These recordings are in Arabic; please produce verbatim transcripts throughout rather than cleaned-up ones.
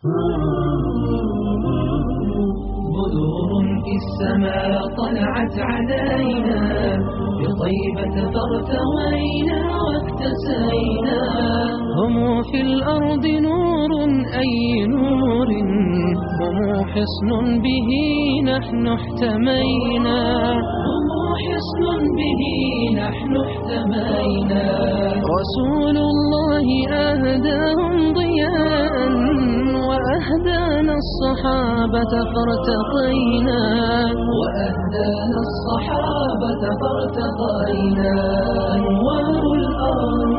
بدور في السماء طلعت علينا، بطيبة فارتوينا واكتسينا. هم في الأرض نور أي نور، هم حصن به نحن احتمينا. هم حصن به نحن احتمينا. رسول الله أهداهم ضياء، وأهدانا الصحابة فارتقينا. وأهدانا الصحابة فارتقينا. أنوار الأرض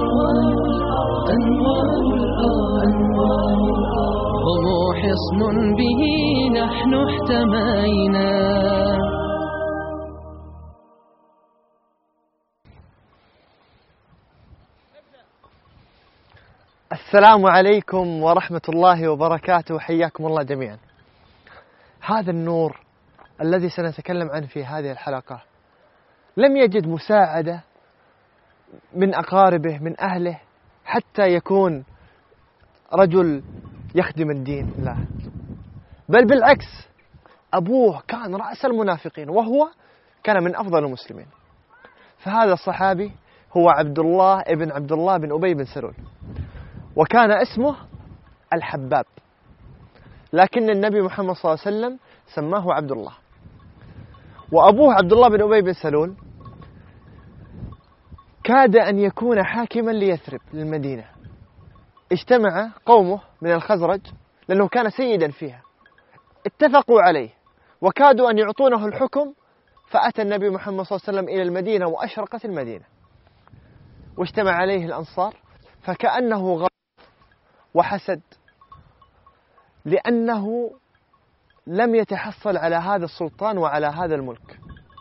أنوار الأرض، هم حصن به نحن احتمينا. السلام عليكم ورحمة الله وبركاته، حياكم الله جميعا. هذا النور الذي سنتكلم عنه في هذه الحلقة لم يجد مساعدة من أقاربه من أهله حتى يكون رجل يخدم الدين، لا، بل بالعكس، أبوه كان رأس المنافقين وهو كان من أفضل المسلمين. فهذا الصحابي هو عبد الله ابن عبد الله بن أبي بن سلول، وكان اسمه الحباب، لكن النبي محمد صلى الله عليه وسلم سماه عبد الله. وأبوه عبد الله بن أبي بن سلول كاد أن يكون حاكما ليثرب للمدينة. اجتمع قومه من الخزرج لأنه كان سيدا فيها، اتفقوا عليه وكادوا أن يعطونه الحكم، فأتى النبي محمد صلى الله عليه وسلم إلى المدينة وأشرقت المدينة، واجتمع عليه الأنصار، فكأنه غضب وحسد لأنه لم يتحصل على هذا السلطان وعلى هذا الملك.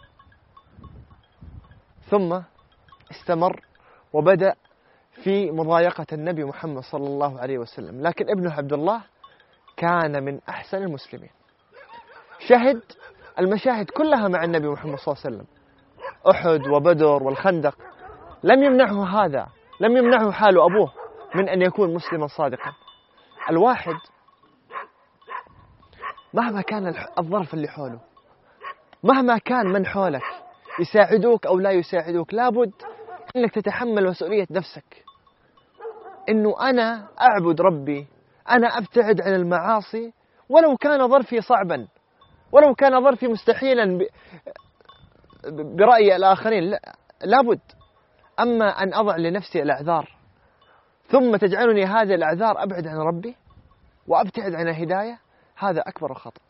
ثم استمر وبدأ في مضايقة النبي محمد صلى الله عليه وسلم، لكن ابنه عبد الله كان من أحسن المسلمين، شهد المشاهد كلها مع النبي محمد صلى الله عليه وسلم، أحد وبدر والخندق، لم يمنعه هذا، لم يمنعه حال أبوه من أن يكون مسلما صادقا. الواحد مهما كان الظرف اللي حوله، مهما كان من حولك يساعدوك أو لا يساعدوك، لابد أنك تتحمل مسؤولية نفسك، أنه أنا أعبد ربي، أنا أبتعد عن المعاصي ولو كان ظرفي صعبا، ولو كان ظرفي مستحيلا برأي الآخرين، لابد. أما أن أضع لنفسي الأعذار ثم تجعلني هذه الأعذار أبعد عن ربي وأبتعد عن الهداية، هذا أكبر خطأ.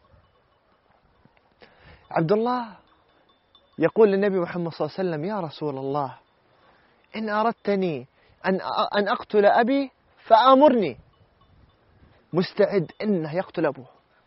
عبد الله يقول للنبي محمد صلى الله عليه وسلم: يا رسول الله، إن أردتني أن أن أقتل أبي فآمرني. مستعد إنه يقتل أبوه،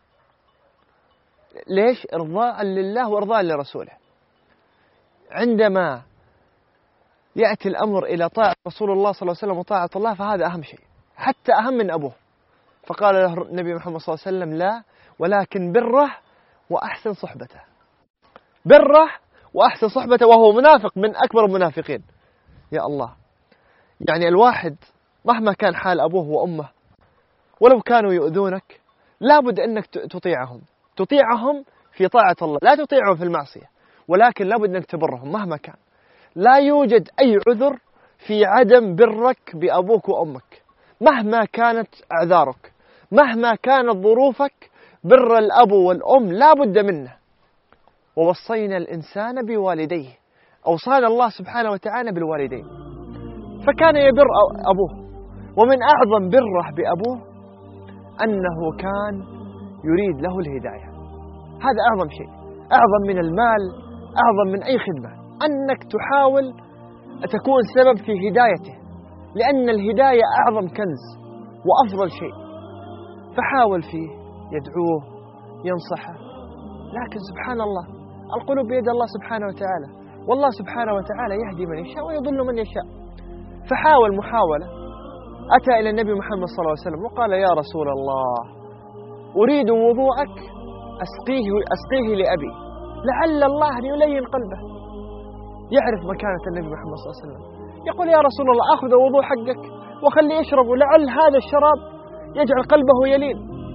ليش؟ إرضاء لله وإرضاء لرسوله. عندما يأتي الأمر إلى طاعة رسول الله صلى الله عليه وسلم وطاعة الله، فهذا أهم شيء، حتى أهم من أبوه. فقال له النبي محمد صلى الله عليه وسلم: لا، ولكن بره وأحسن صحبته. بره وأحسن صحبته، وهو منافق من أكبر المنافقين. يا الله، يعني الواحد مهما كان حال أبوه وأمه، ولو كانوا يؤذونك، لابد أنك تطيعهم، تطيعهم في طاعة الله، لا تطيعهم في المعصية، ولكن لابد أنك تبرهم مهما كان. لا يوجد أي عذر في عدم برك بأبوك وأمك مهما كانت أعذارك، مهما كانت ظروفك. بر الأب والأم لا بد منه. ووصينا الإنسان بوالديه، أوصانا الله سبحانه وتعالى بالوالدين. فكان يبر أبوه، ومن أعظم بره بأبوه أنه كان يريد له الهداية. هذا أعظم شيء، أعظم من المال، أعظم من أي خدمة، أنك تحاول تكون سبب في هدايته، لأن الهداية أعظم كنز وأفضل شيء. فحاول فيه، يدعوه، ينصحه، لكن سبحان الله، القلوب بيد الله سبحانه وتعالى، والله سبحانه وتعالى يهدي من يشاء ويضل من يشاء. فحاول محاولة، أتى إلى النبي محمد صلى الله عليه وسلم وقال: يا رسول الله، أريد وضوءك أسقيه, أسقيه لأبي، لعل الله أن يلين قلبه، يعرف مكانة النبي محمد صلى الله عليه وسلم. يقول: يا رسول الله، أخذ وضوء حقك وخليه يشرب، لعل هذا الشراب يجعل قلبه يلين.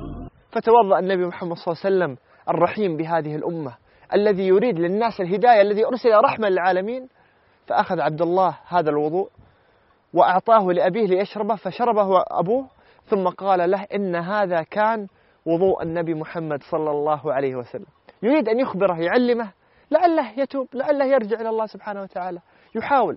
فتوضأ النبي محمد صلى الله عليه وسلم الرحيم بهذه الأمة الذي يريد للناس الهداية، الذي أرسل رحمة للعالمين، فأخذ عبد الله هذا الوضوء وأعطاه لأبيه ليشربه، فشربه أبوه، ثم قال له إن هذا كان وضوء النبي محمد صلى الله عليه وسلم. يريد أن يخبره، يعلمه، لعله يتوب، لعله يرجع إلى الله سبحانه وتعالى، يحاول.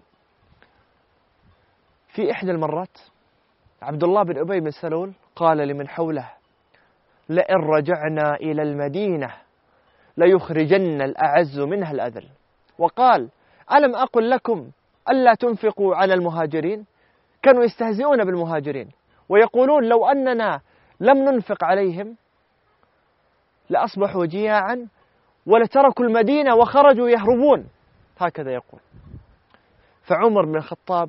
في إحدى المرات عبد الله بن أبي بن سلول قال لمن حوله: لئن رجعنا إلى المدينة ليخرجن الأعز منها الأذل. وقال: ألم أقل لكم ألا تنفقوا على المهاجرين؟ كانوا يستهزئون بالمهاجرين ويقولون لو أننا لم ننفق عليهم لأصبحوا جياعا ولتركوا المدينة وخرجوا يهربون، هكذا يقول. فعمر بن الخطاب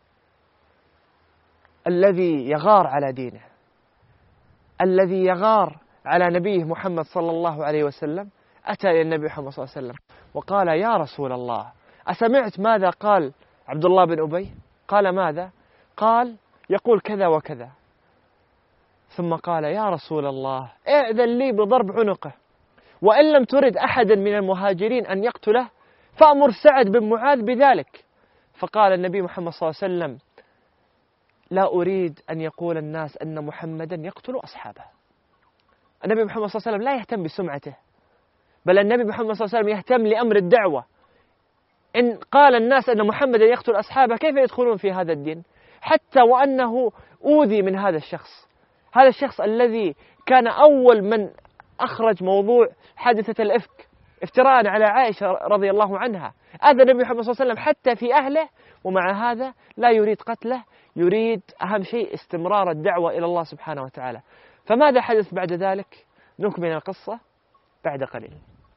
الذي يغار على دينه، الذي يغار على نبيه محمد صلى الله عليه وسلم، أتى إلى النبي محمد صلى الله عليه وسلم وقال: يا رسول الله، أسمعت ماذا قال عبد الله بن أبي؟ قال: ماذا؟ قال: يقول كذا وكذا. ثم قال: يا رسول الله، ائذن لي بضرب عنقه، وإن لم ترد أحدا من المهاجرين أن يقتله فأمر سعد بن معاذ بذلك. فقال النبي محمد صلى الله عليه وسلم: لا أريد أن يقول الناس أن محمدا يقتل أصحابه. النبي محمد صلى الله عليه وسلم لا يهتم بسمعته، بل النبي محمد صلى الله عليه وسلم يهتم لأمر الدعوة. إن قال الناس أن محمدا يقتل أصحابه كيف يدخلون في هذا الدين؟ حتى وأنه أوذي من هذا الشخص، هذا الشخص الذي كان أول من أخرج موضوع حادثة الإفك افتراء على عائشة رضي الله عنها. أذى النبي محمد صلى الله عليه وسلم حتى في أهله، ومع هذا لا يريد قتله، يريد أهم شيء استمرار الدعوة إلى الله سبحانه وتعالى. فماذا حدث بعد ذلك؟ نكمل القصة بعد قليل.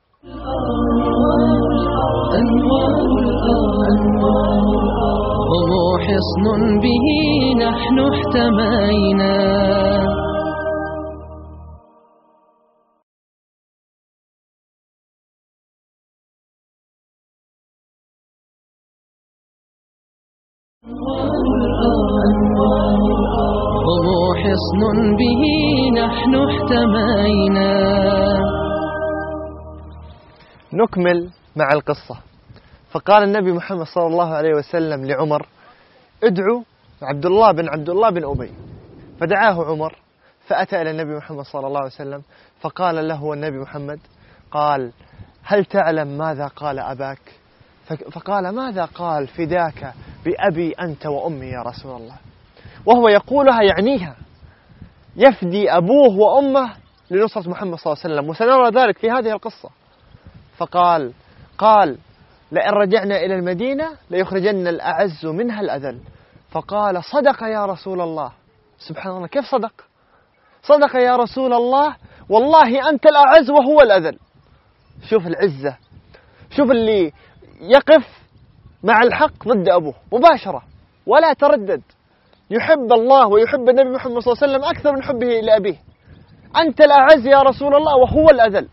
هم حصن به نحن احتمينا. هم حصن به نحن احتمينا. نكمل مع القصة. فقال النبي محمد صلى الله عليه وسلم لعمر: ادعو عبد الله بن عبد الله بن أبي. فدعاه عمر، فأتى إلى النبي محمد صلى الله عليه وسلم فقال له النبي محمد، قال: هل تعلم ماذا قال أباك؟ فقال: ماذا قال؟ فداك بأبي أنت وأمي يا رسول الله. وهو يقولها يعنيها، يفدي أبوه وأمه لنصرة محمد صلى الله عليه وسلم، وسنرى ذلك في هذه القصة. فقال قال لئن رجعنا إلى المدينة ليخرجن الأعز منها الأذل. فقال: صدق يا رسول الله. سبحان الله، كيف صدق؟ صدق يا رسول الله، والله أنت الأعز وهو الأذل. شوف العزة، شوف اللي يقف مع الحق ضد أبوه مباشرة ولا تردد، يحب الله ويحب النبي محمد صلى الله عليه وسلم أكثر من حبه لأبيه. أنت الأعز يا رسول الله وهو الأذل.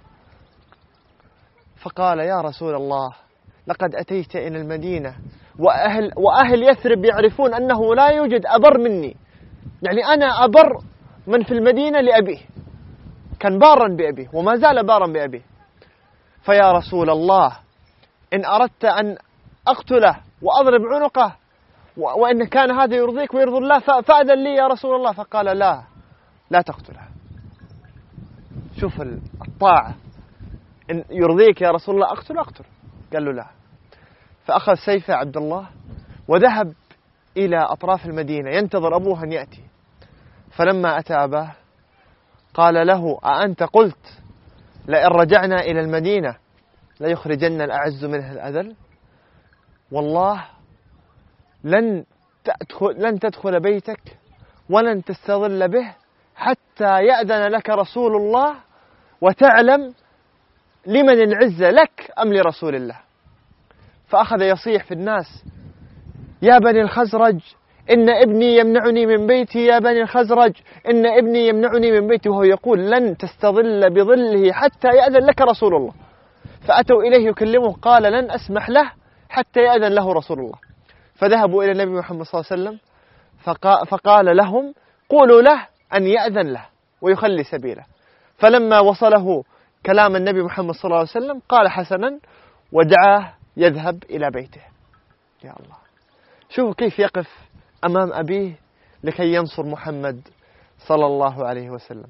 فقال: يا رسول الله، لقد أتيت إلى المدينة وأهل, وأهل يثرب يعرفون أنه لا يوجد أبر مني، يعني أنا أبر من في المدينة لأبيه، كان بارا بأبيه وما زال بارا بأبيه. فيا رسول الله، إن أردت أن أقتله وأضرب عنقه وإن كان هذا يرضيك ويرضي الله فأذن لي يا رسول الله. فقال: لا لا تقتله. شوف الطاعة، إن يرضيك يا رسول الله أقتل أقتل. قال له لا. فأخذ سيفه عبد الله وذهب إلى أطراف المدينة ينتظر أبوه أن يأتي. فلما أتى أباه قال له: أأنت قلت لئن رجعنا إلى المدينة ليخرجن الأعز منها الأذل؟ والله لن تدخل, لن تدخل بيتك ولن تستظل به حتى يأذن لك رسول الله وتعلم لمن العزة، لك أم لرسول الله. فأخذ يصيح في الناس: يا بني الخزرج إن ابني يمنعني من بيتي، يا بني الخزرج إن ابني يمنعني من بيتي، وهو يقول لن تستظل بظله حتى يأذن لك رسول الله. فأتوا إليه يكلمه، قال: لن أسمح له حتى يأذن له رسول الله. فذهبوا إلى النبي محمد صلى الله عليه وسلم فقال لهم: قولوا له أن يأذن له ويخلي سبيله. فلما وصله كلام النبي محمد صلى الله عليه وسلم قال حسنا ودعاه يذهب إلى بيته. يا الله، شوفوا كيف يقف أمام أبيه لكي ينصر محمد صلى الله عليه وسلم.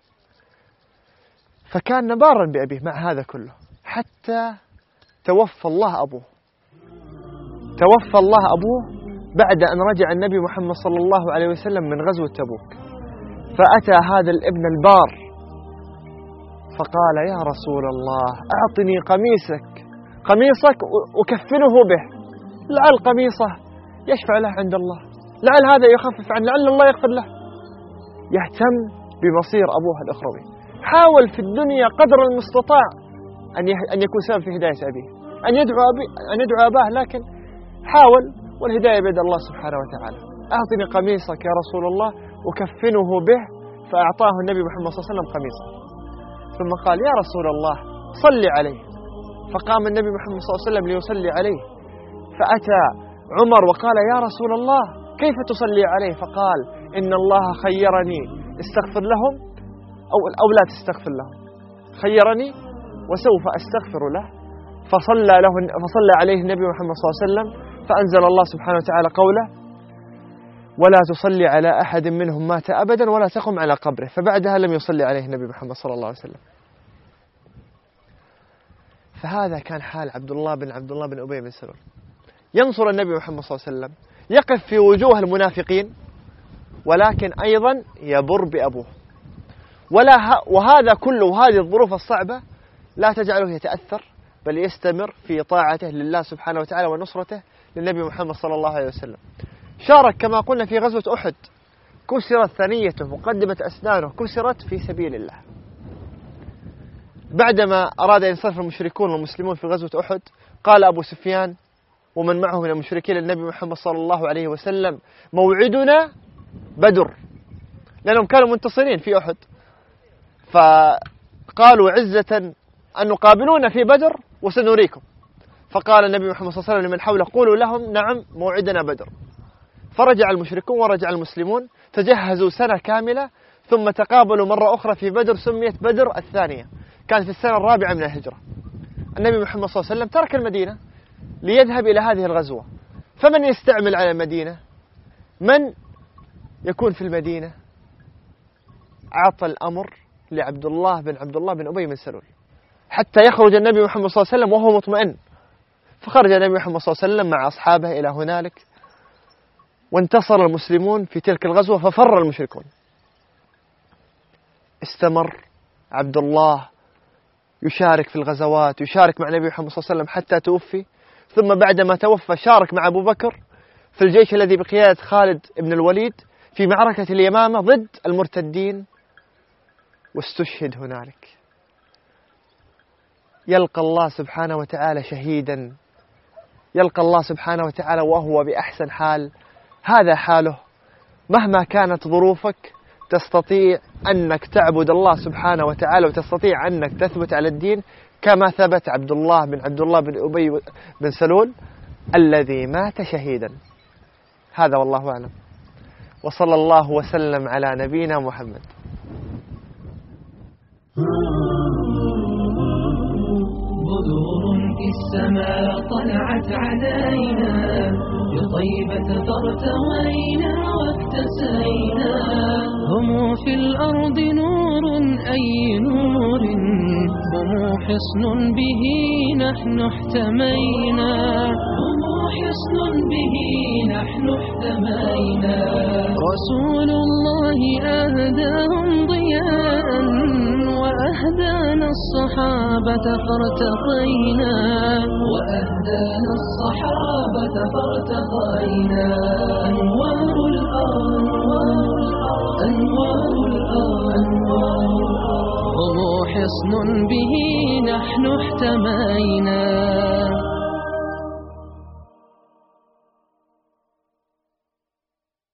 فكان بارا بأبيه مع هذا كله حتى توفى الله أبوه. توفى الله أبوه بعد أن رجع النبي محمد صلى الله عليه وسلم من غزوة تبوك، فأتى هذا الابن البار فقال يا رسول الله أعطني قميصك قميصك أكفنه به، لعل قميصه يشفع له عند الله، لعل هذا يخفف عنه، لعل الله يغفر له. يهتم بمصير أبوه الأخروي، حاول في الدنيا قدر المستطاع أن أن يكون سبب في هداية أبيه، أن يدعو أبي أن يدعو أباه، لكن حاول والهداية بيد الله سبحانه وتعالى. أعطني قميصك يا رسول الله أكفنه به، فأعطاه النبي محمد صلى الله عليه وسلم قميصه، ثم قال يا رسول الله صلي عليه، فقام النبي محمد صلى الله عليه وسلم ليصلي عليه، فأتى عمر وقال يا رسول الله كيف تصلي عليه؟ فقال إن الله خيرني استغفر لهم أو, أو لا تستغفر لهم، خيرني وسوف أستغفر له. فصلى, له فصلى عليه النبي محمد صلى الله عليه وسلم، فأنزل الله سبحانه وتعالى قوله ولا تصلي على أحد منهم مات أبدا ولا تقم على قبره، فبعدها لم يصلي عليه النبي محمد صلى الله عليه وسلم. فهذا كان حال عبد الله بن عبد الله بن أبي بن سلول، ينصر النبي محمد صلى الله عليه وسلم، يقف في وجوه المنافقين، ولكن أيضا يبر بأبوه. ولا وهذا كله وهذه الظروف الصعبة لا تجعله يتأثر، بل يستمر في طاعته لله سبحانه وتعالى ونصرته للنبي محمد صلى الله عليه وسلم. شارك كما قلنا في غزوة أحد، كسرت ثنيته، مقدمة أسنانه كسرت في سبيل الله. بعدما أراد أن ينصرف المشركون والمسلمون في غزوة أحد، قال أبو سفيان ومن معه من المشركين للنبي محمد صلى الله عليه وسلم موعدنا بدر، لأنهم كانوا منتصرين في أحد، فقالوا عزة أن نقابلون في بدر وسنريكم. فقال النبي محمد صلى الله عليه وسلم لمن حوله قولوا لهم نعم موعدنا بدر. فرجع المشركون ورجع المسلمون، تجهزوا سنة كاملة، ثم تقابلوا مرة أخرى في بدر، سميت بدر الثانية، كانت في السنة الرابعة من الهجرة. النبي محمد صلى الله عليه وسلم ترك المدينة ليذهب إلى هذه الغزوة، فمن يستعمل على المدينة؟ من يكون في المدينة؟ أعطى الأمر لعبد الله بن عبد الله بن أبي بن سلول حتى يخرج النبي محمد صلى الله عليه وسلم وهو مطمئن. فخرج النبي محمد صلى الله عليه وسلم مع أصحابه إلى هنالك، وانتصر المسلمون في تلك الغزوة، ففر المشركون. استمر عبد الله يشارك في الغزوات، يشارك مع النبي محمد صلى الله عليه وسلم حتى توفي. ثم بعدما توفى شارك مع أبو بكر في الجيش الذي بقيادة خالد بن الوليد في معركة اليمامة ضد المرتدين، واستشهد هنالك. يلقى الله سبحانه وتعالى شهيدا، يلقى الله سبحانه وتعالى وهو بأحسن حال. هذا حاله، مهما كانت ظروفك تستطيع أنك تعبد الله سبحانه وتعالى، وتستطيع أنك تثبت على الدين كما ثبت عبد الله بن عبد الله بن أبي بن سلول الذي مات شهيدا. هذا والله أعلم، وصلى الله وسلم على نبينا محمد. بدور في السماء طلعت علينا، بطيبة فارتوينا واكتسينا. هم في الأرض نور أي نور، هم حصن به نحن احتمينا. هم حصن به نحن احتمينا. رسول الله أهداهم ضياء، وأهدانا الصحابة فارتقينا. وأهدانا الصحابة فارتقينا. أنوار الأنوار أنوار الأنوار، هم حصن به نحن احتمينا.